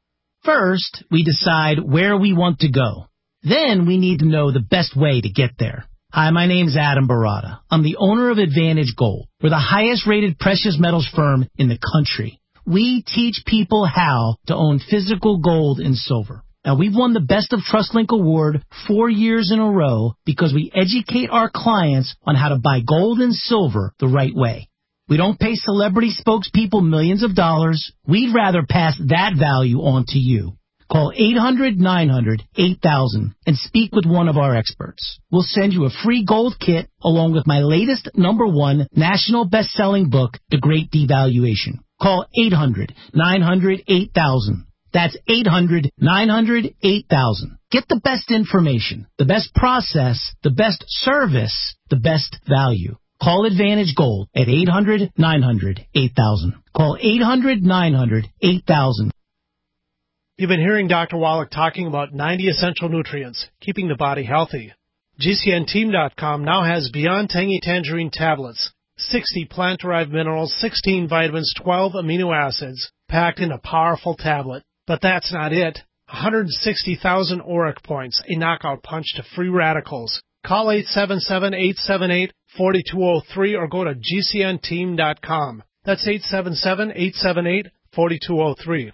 First, we decide where we want to go. Then we need to know the best way to get there. Hi, my name's Adam Barada. I'm the owner of Advantage Gold. We're the highest rated precious metals firm in the country. We teach people how to own physical gold and silver. Now, we've won the Best of TrustLink Award four years in a row because we educate our clients on how to buy gold and silver the right way. We don't pay celebrity spokespeople millions of dollars. We'd rather pass that value on to you. Call eight hundred, nine hundred, eight thousand and speak with one of our experts. We'll send you a free gold kit along with my latest number one national best-selling book, The Great Devaluation. Call eight hundred, nine hundred, eight thousand. That's eight hundred, nine hundred, eight thousand. Get the best information, the best process, the best service, the best value. Call Advantage Gold at eight hundred, nine hundred, eight thousand. Call eight hundred, nine hundred, eight thousand. You've been hearing Doctor Wallach talking about ninety essential nutrients, keeping the body healthy. G C N team dot com now has Beyond Tangy Tangerine tablets, sixty plant-derived minerals, sixteen vitamins, twelve amino acids, packed in a powerful tablet. But that's not it. one hundred sixty thousand auric points, a knockout punch to free radicals. Call eight seven seven, eight seven eight, four two zero three or go to G C N team dot com. That's eight seven seven, eight seven eight, four two zero three.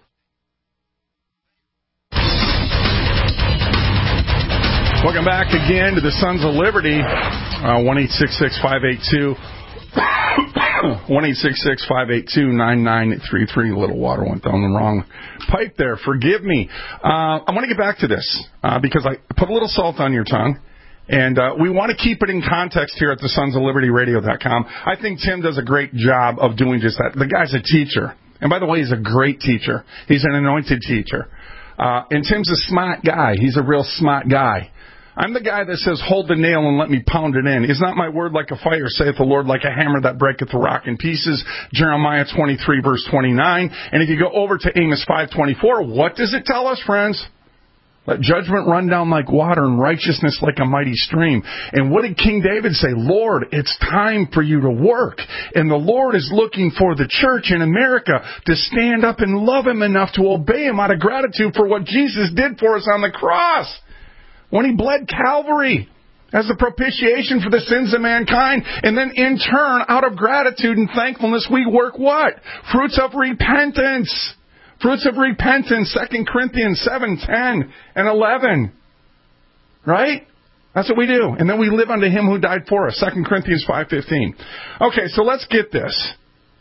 Welcome back again to the Sons of Liberty. Uh, one eight six six, five eight two one eight six six, five eight two, nine nine three three. A little water went down the wrong pipe there. Forgive me. Uh, I want to get back to this uh, because I put a little salt on your tongue. And uh, we want to keep it in context here at the sons of liberty radio dot com. I think Tim does a great job of doing just that. The guy's a teacher. And by the way, he's a great teacher. He's an anointed teacher. Uh, and Tim's a smart guy. He's a real smart guy. I'm the guy that says, hold the nail and let me pound it in. Is not my word like a fire, saith the Lord, like a hammer that breaketh the rock in pieces? Jeremiah twenty-three, verse twenty-nine. And if you go over to Amos five twenty-four, what does it tell us, friends? Let judgment run down like water and righteousness like a mighty stream. And what did King David say? Lord, it's time for you to work. And the Lord is looking for the church in America to stand up and love Him enough to obey Him out of gratitude for what Jesus did for us on the cross. When He bled Calvary as a propitiation for the sins of mankind. And then in turn, out of gratitude and thankfulness, we work what? Fruits of repentance. Fruits of repentance, Second Corinthians seven, ten, and eleven. Right? That's what we do. And then we live unto Him who died for us, Second Corinthians five fifteen. Okay, so let's get this.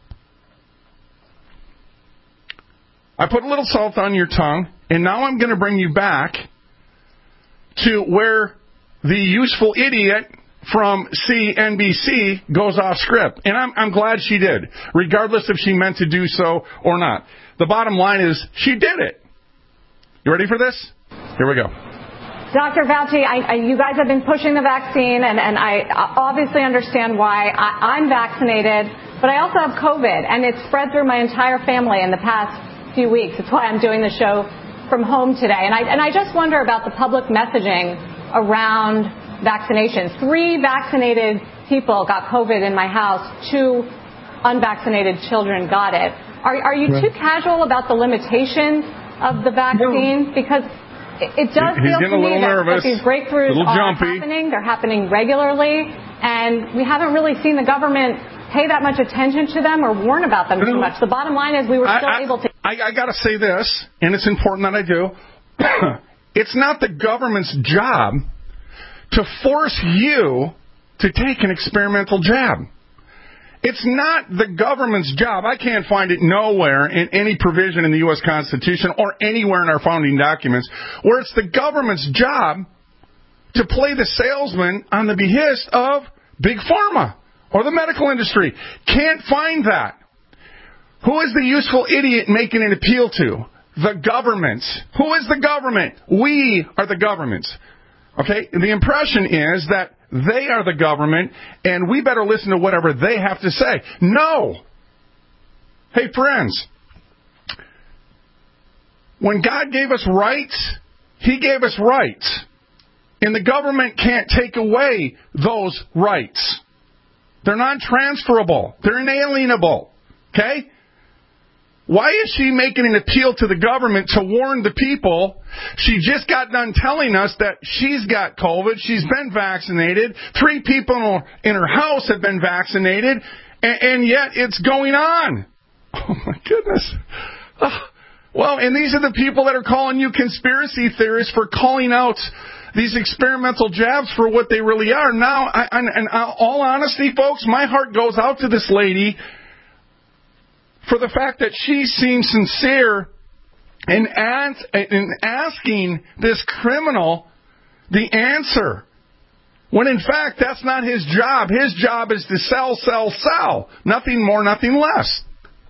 I put a little salt on your tongue, and now I'm going to bring you back to where the useful idiot from C N B C goes off script. And I'm, I'm glad she did, regardless if she meant to do so or not. The bottom line is, she did it. You ready for this? Here we go. Doctor Fauci, I, I, you guys have been pushing the vaccine, and, and I obviously understand why. I, I'm vaccinated, but I also have COVID, and it's spread through my entire family in the past few weeks. That's why I'm doing the show from home today, and I, and I just wonder about the public messaging around vaccinations. Three vaccinated people got COVID in my house. Two unvaccinated children got it. Are, are you Right. too casual about the limitations of the vaccine? Because it, it does He's feel to getting a me little that, nervous, that these breakthroughs little are jumpy. happening. They're happening regularly, and we haven't really seen the government pay that much attention to them or warn about them too much. The bottom line is we were still I, I, able to... I, I got to say this, and it's important that I do. It's not the government's job to force you to take an experimental jab. It's not the government's job. I can't find it nowhere in any provision in the U S Constitution or anywhere in our founding documents where it's the government's job to play the salesman on the behest of Big Pharma or the medical industry. Can't find that. Who is the useful idiot making an appeal to? The government. Who is the government? We are the government. Okay? And the impression is that they are the government, and we better listen to whatever they have to say. No! Hey, friends, when God gave us rights, He gave us rights. And the government can't take away those rights. They're non-transferable. They're inalienable. Okay? Why is she making an appeal to the government to warn the people? She just got done telling us that she's got COVID. She's been vaccinated. Three people in her house have been vaccinated. And, and yet it's going on. Oh, my goodness. Oh, well, and these are the people that are calling you conspiracy theorists for calling out these experimental jabs for what they really are. Now, I, and, and all honesty, folks, my heart goes out to this lady for the fact that she seems sincere in, ask, in asking this criminal the answer. When in fact, that's not his job. His job is to sell, sell, sell. Nothing more, nothing less.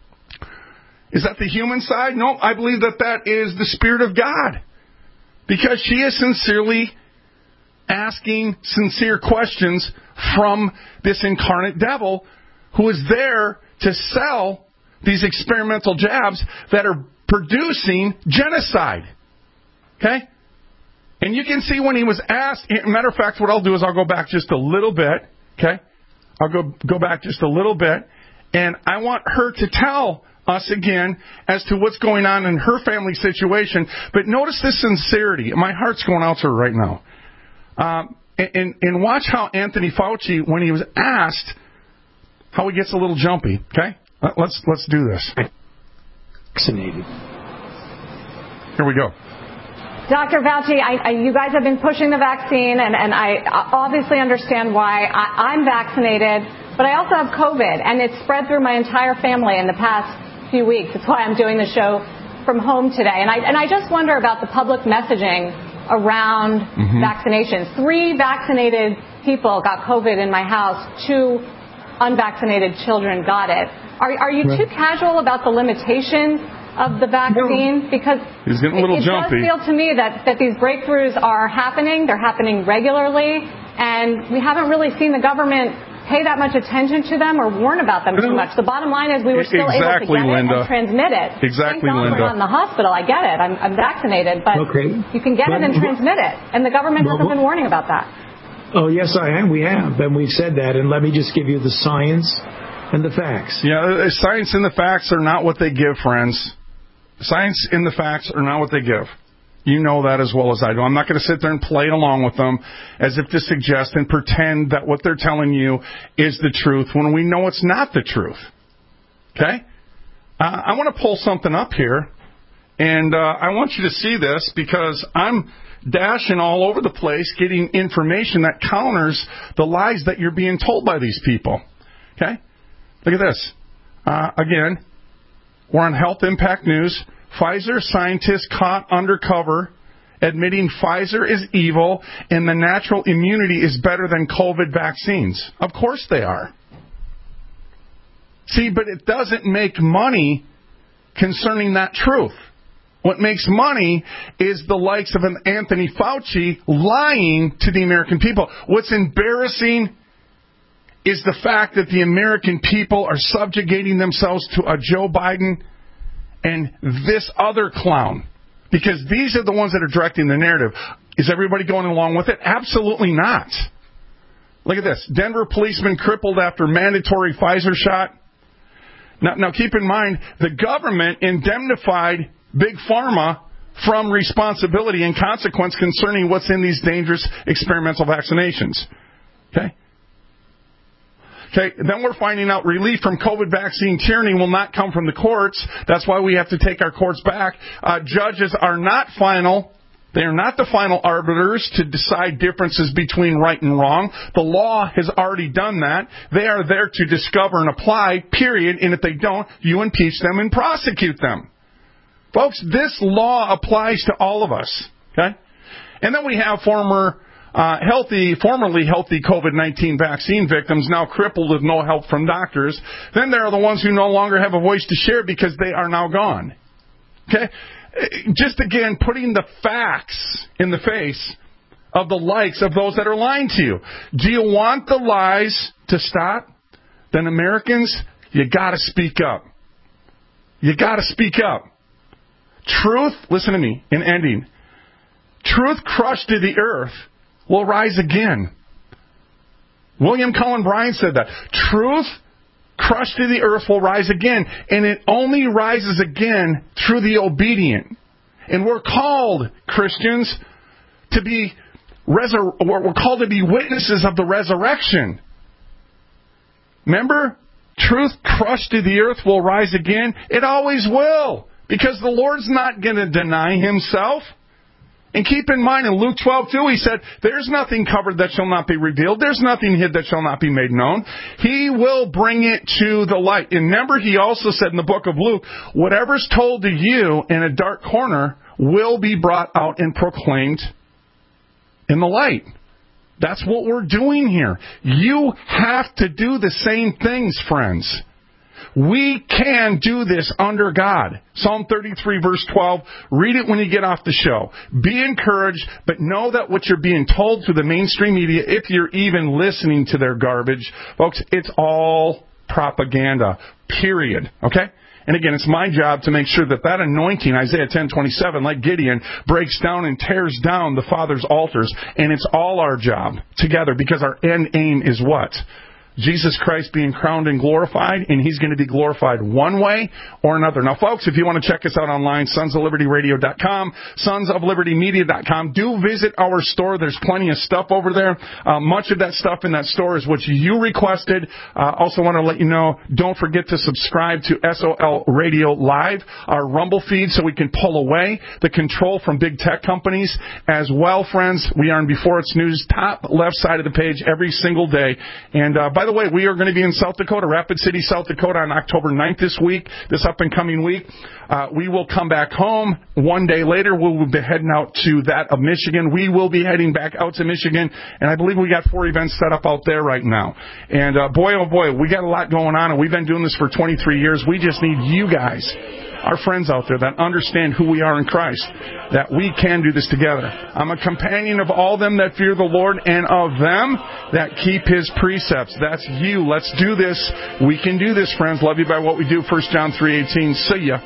Is that the human side? No, I believe that that is the Spirit of God. Because she is sincerely asking sincere questions from this incarnate devil who is there to sell these experimental jabs that are producing genocide. Okay? And you can see when he was asked, matter of fact, what I'll do is I'll go back just a little bit. Okay? I'll go, go back just a little bit. And I want her to tell us again as to what's going on in her family situation. But notice this sincerity. My heart's going out to her right now. Um, and, and watch how Anthony Fauci, when he was asked, how he gets a little jumpy. Okay? Let's let's do this. Vaccinated. Here we go. Doctor Fauci, I, I, you guys have been pushing the vaccine, and, and I obviously understand why. I, I'm vaccinated, but I also have COVID, and it's spread through my entire family in the past few weeks. That's why I'm doing the show from home today. And I, and I just wonder about the public messaging around mm-hmm. vaccinations. Three vaccinated people got COVID in my house. Two unvaccinated children got it. Are, are you too casual about the limitations of the vaccine? Because He's getting a little it, it jumpy. does feel to me that, that these breakthroughs are happening. They're happening regularly. And we haven't really seen the government pay that much attention to them or warn about them too much. The bottom line is we were still exactly, able to get Linda. it and transmit it. Exactly, Thank God Linda. we're not in the hospital. I get it. I'm, I'm vaccinated. But okay. you can get but, it and transmit it. And the government but, hasn't been warning about that. Oh, yes, I am. We have. And we've said that. And let me just give you the science and the facts. Yeah, science and the facts are not what they give, friends. Science and the facts are not what they give. You know that as well as I do. I'm not going to sit there and play along with them as if to suggest and pretend that what they're telling you is the truth when we know it's not the truth. Okay? Uh, I want to pull something up here, and uh, I want you to see this because I'm dashing all over the place getting information that counters the lies that you're being told by these people. Okay? Look at this. Uh, again, we're on Health Impact News. Pfizer scientists caught undercover admitting Pfizer is evil and the natural immunity is better than COVID vaccines. Of course they are. See, but it doesn't make money concerning that truth. What makes money is the likes of an Anthony Fauci lying to the American people. What's embarrassing is the fact that the American people are subjugating themselves to a Joe Biden and this other clown, Because these are the ones that are directing the narrative. Is everybody going along with it? Absolutely not. Look at this. Denver policeman crippled after mandatory Pfizer shot. Now, now keep in mind, the government indemnified Big Pharma from responsibility and consequence concerning what's in these dangerous experimental vaccinations. Okay? Okay, then we're finding out relief from COVID vaccine tyranny will not come from the courts. That's why we have to take our courts back. Uh, judges are not final. They are not the final arbiters to decide differences between right and wrong. The law has already done that. They are there to discover and apply, period. And if they don't, you impeach them and prosecute them. Folks, this law applies to all of us. Okay? And then we have former Uh, healthy, formerly healthy COVID nineteen vaccine victims now crippled with no help from doctors. Then there are the ones who no longer have a voice to share because they are now gone. Okay? Just again, putting the facts in the face of the likes of those that are lying to you. Do you want the lies to stop? Then Americans, you gotta speak up. You gotta speak up. Truth, listen to me, in ending. Truth crushed to the earth will rise again. William Cullen Bryant said that. Truth crushed to the earth will rise again. And it only rises again through the obedient. And we're called, Christians, to be resur- we're called to be witnesses of the resurrection. Remember? Truth crushed to the earth will rise again. It always will. Because the Lord's not going to deny himself. And keep in mind, in Luke twelve two, he said, there's nothing covered that shall not be revealed. There's nothing hid that shall not be made known. He will bring it to the light. And remember, he also said in the book of Luke, whatever's told to you in a dark corner will be brought out and proclaimed in the light. That's what we're doing here. You have to do the same things, friends. We can do this under God. Psalm thirty-three, verse twelve. Read it when you get off the show. Be encouraged, but know that what you're being told through the mainstream media, if you're even listening to their garbage, folks, it's all propaganda. Period. Okay? And again, it's my job to make sure that that anointing, Isaiah ten twenty-seven, like Gideon, breaks down and tears down the Father's altars. And it's all our job together, because our end aim is what? Jesus Christ being crowned and glorified, and he's going to be glorified one way or another. Now, folks, if you want to check us out online, sons of liberty radio dot com, sons of liberty media dot com. Do visit our store. There's plenty of stuff over there. Uh, much of that stuff in that store is what you requested. Uh, also want to let you know, don't forget to subscribe to S O L Radio Live, our Rumble feed, so we can pull away the control from big tech companies. As well, friends, we are in Before It's News, top left side of the page every single day. And uh, by By the way, we are going to be in South Dakota, Rapid City, South Dakota on October ninth this week, this up and coming week. Uh, we will come back home. One day later, we will be heading out to that of Michigan. We will be heading back out to Michigan, and I believe we got four events set up out there right now. And uh, boy, oh boy, we got a lot going on, and we've been doing this for twenty-three years. We just need you guys, our friends out there that understand who we are in Christ, that we can do this together. I'm a companion of all them that fear the Lord, and of them that keep his precepts. That's you. Let's do this. We can do this, friends. Love you by what we do. First John three eighteen. See ya.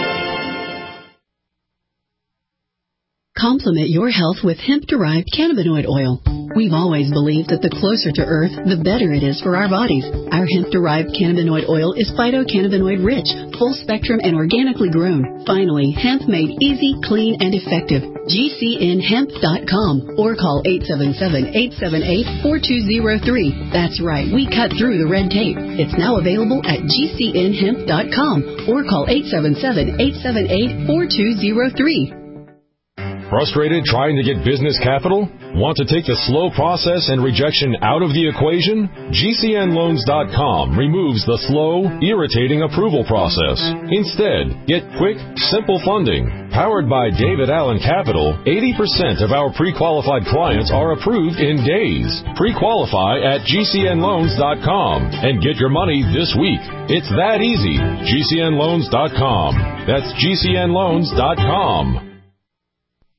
Complement your health with hemp-derived cannabinoid oil. We've always believed that the closer to Earth, the better it is for our bodies. Our hemp-derived cannabinoid oil is phytocannabinoid-rich, full-spectrum, and organically grown. Finally, hemp made easy, clean, and effective. G C N hemp dot com or call eight seven seven, eight seven eight, four two zero three. That's right, we cut through the red tape. It's now available at G C N hemp dot com or call eight seven seven, eight seven eight, four two zero three. Frustrated trying to get business capital? Want to take the slow process and rejection out of the equation? G C N loans dot com removes the slow, irritating approval process. Instead, get quick, simple funding. Powered by David Allen Capital, eighty percent of our pre-qualified clients are approved in days. Pre-qualify at G C N loans dot com and get your money this week. It's that easy. G C N loans dot com. That's G C N loans dot com.